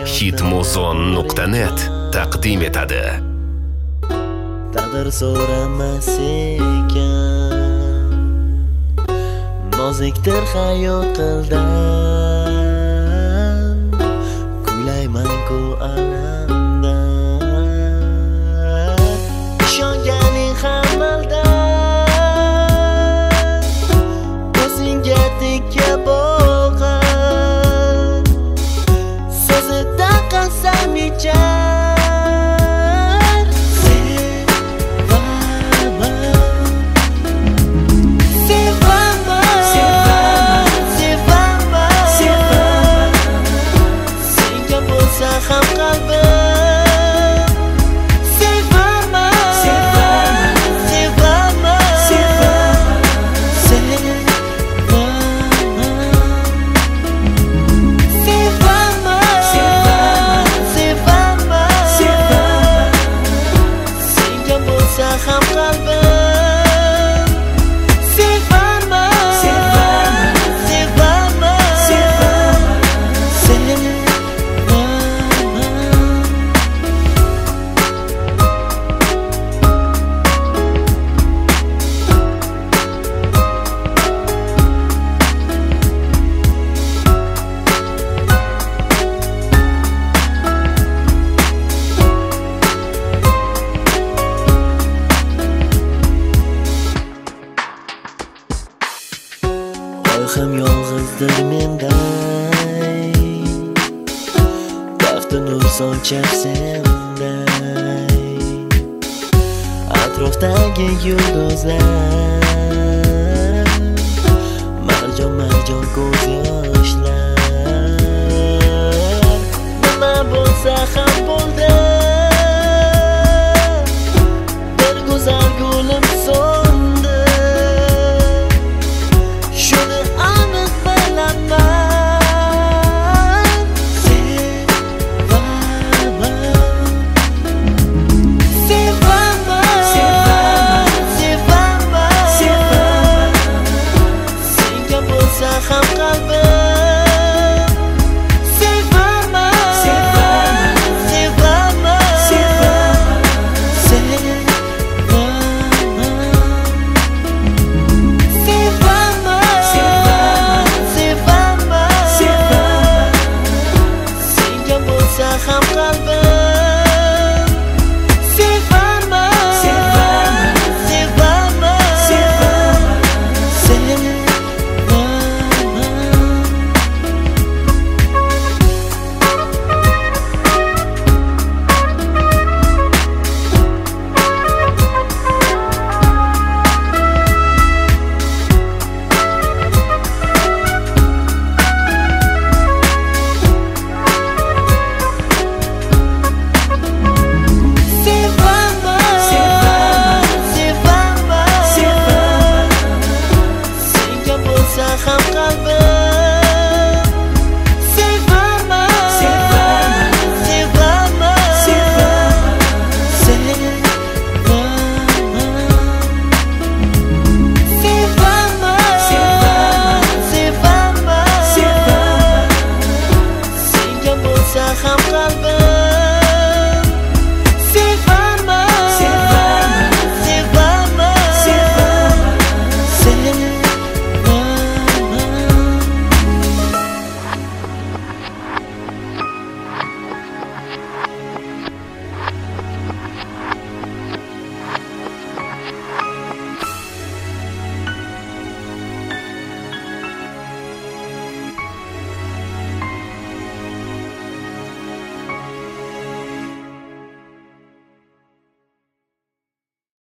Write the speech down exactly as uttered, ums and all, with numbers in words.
hitmuzon nuqta net taqdim etadi. Taqdir so'ramas ekan, nozikdir hayot qildan, kuylayman-ku alamdan, ishonganing ham aldan, ko'zingga tikka boqar, so'zida qasam ichar. Ham yolg'izdir menday, baxti nur sochar senday, atrofdagi yulduzlar, marjon marjon ko'z yoshlar, nima bo'lsa ham bo'ldi, bir go'zal gulim so'ndi. Ham qalbim